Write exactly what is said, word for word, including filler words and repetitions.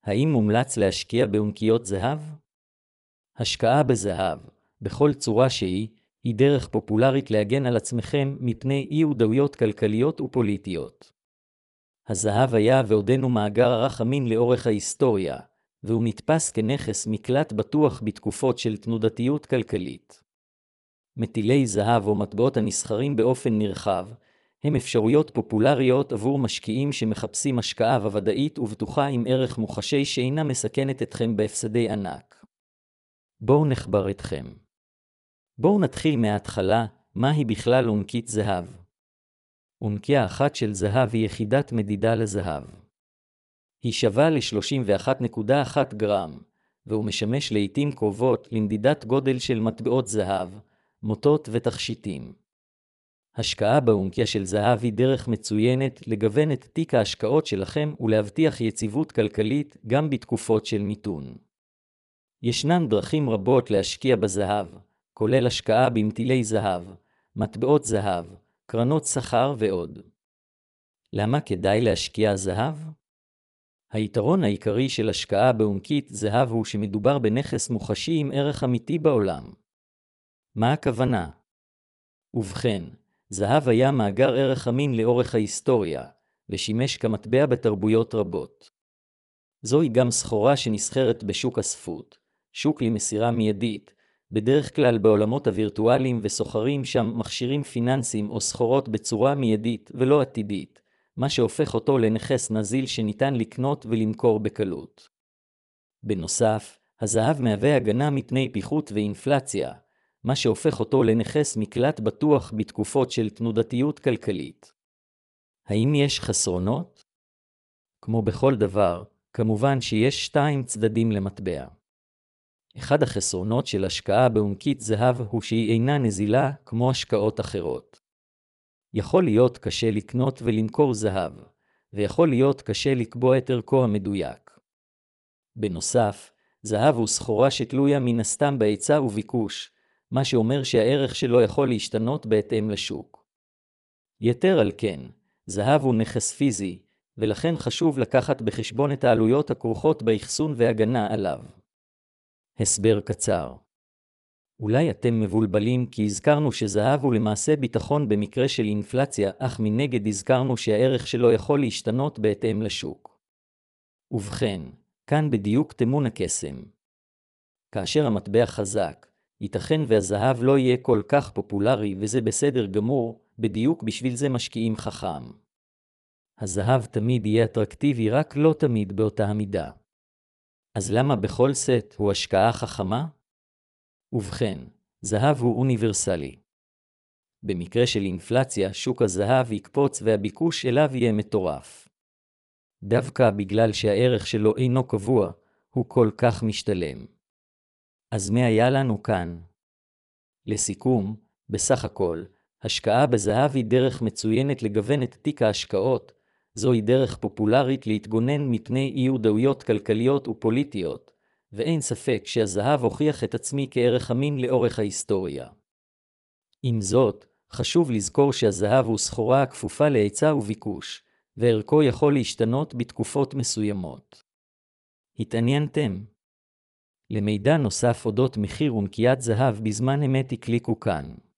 האם מומלץ להשקיע באונקיות זהב? השקעה בזהב, בכל צורה שהיא, היא דרך פופולרית להגן על עצמכם מפני אי-ודאויות כלכליות ופוליטיות. הזהב היה ועודנו מאגר ערך אמין לאורך ההיסטוריה, והוא נתפס כנכס מקלט בטוח בתקופות של תנודתיות כלכלית. מטילי זהב או מטבעות הנסחרים באופן נרחב, הם אפשרויות פופולריות עבור משקיעים שמחפשים השקעה ודאית ובטוחה עם ערך מוחשי שאינה מסכנת אתכם בהפסדי ענק. בואו נחבר אתכם. בואו נתחיל מההתחלה, מהי בכלל אונקית זהב? אונקיה אחת של זהב היא יחידת מדידה לזהב. היא שווה ל-שלושים ואחת נקודה אחת גרם, והוא משמש לעתים קרובות למדידת גודל של מטבעות זהב, מוטות ותכשיטים. השקעה באונקיה של זהב היא דרך מצוינת לגוון את תיק ההשקעות שלכם ולהבטיח יציבות כלכלית גם בתקופות של מיתון. ישנן דרכים רבות להשקיע בזהב, כולל השקעה במטילי זהב, מטבעות זהב, קרנות שכר ועוד. למה כדאי להשקיע זהב? היתרון העיקרי של השקעה באונקית זהב הוא שמדובר בנכס מוחשי עם ערך אמיתי בעולם. מה הכוונה? ובכן, זהב היה מאגר ערך אמין לאורך ההיסטוריה, ושימש כמטבע בתרבויות רבות. זוהי גם סחורה שנסחרת בשוק הספות, שוק למסירה מיידית, בדרך כלל בעולמות הווירטואליים וסוחרים שם מכשירים פיננסיים או סחורות בצורה מיידית ולא עתידית, מה שהופך אותו לנכס נזיל שניתן לקנות ולמכור בקלות. בנוסף, הזהב מהווה הגנה מפני פיחות ואינפלציה, מה שהופך אותו לנכס מקלט בטוח בתקופות של תנודתיות כלכלית. האם יש חסרונות? כמו בכל דבר, כמובן שיש שתיים צדדים למטבע. אחד החסרונות של השקעה באונקית זהב הוא שהיא אינה נזילה כמו השקעות אחרות. יכול להיות קשה לקנות ולמכור זהב, ויכול להיות קשה לקבוע את ערכו המדויק. בנוסף, זהב הוא סחורה שתלויה מן הסתם בהיצע וביקוש, מה שאומר שהערך שלו יכול להשתנות בהתאם לשוק. יתר על כן, זהב הוא נכס פיזי, ולכן חשוב לקחת בחשבון את העלויות הכרוכות באחסון והגנה עליו. הסבר קצר. אולי אתם מבולבלים כי הזכרנו שזהב הוא למעשה ביטחון במקרה של אינפלציה, אך מנגד הזכרנו שהערך שלו יכול להשתנות בהתאם לשוק. ובכן, כאן בדיוק טמון הקסם. כאשר המטבע חזק, ייתכן והזהב לא יהיה כל כך פופולרי וזה בסדר גמור, בדיוק בשביל זה משקיעים חכם. הזהב תמיד יהיה אטרקטיבי, רק לא תמיד באותה המידה. אז למה בכל סט הוא השקעה חכמה? ובכן, זהב הוא אוניברסלי. במקרה של אינפלציה, שוק הזהב יקפוץ והביקוש אליו יהיה מטורף. דווקא בגלל שהערך שלו אינו קבוע, הוא כל כך משתלם. אז מה היה לנו כאן? לסיכום, בסך הכל, השקעה בזהב היא דרך מצוינת לגוון את תיק ההשקעות, זוהי דרך פופולרית להתגונן מפני אי-ודאויות כלכליות ופוליטיות, ואין ספק שהזהב הוכיח את עצמי כערך אמין לאורך ההיסטוריה. עם זאת, חשוב לזכור שהזהב הוא סחורה הכפופה להיצע וביקוש, וערכו יכול להשתנות בתקופות מסוימות. התעניינתם? למידע נוסף אודות מחיר אונקיית זהב בזמן אמת, קליקו כאן.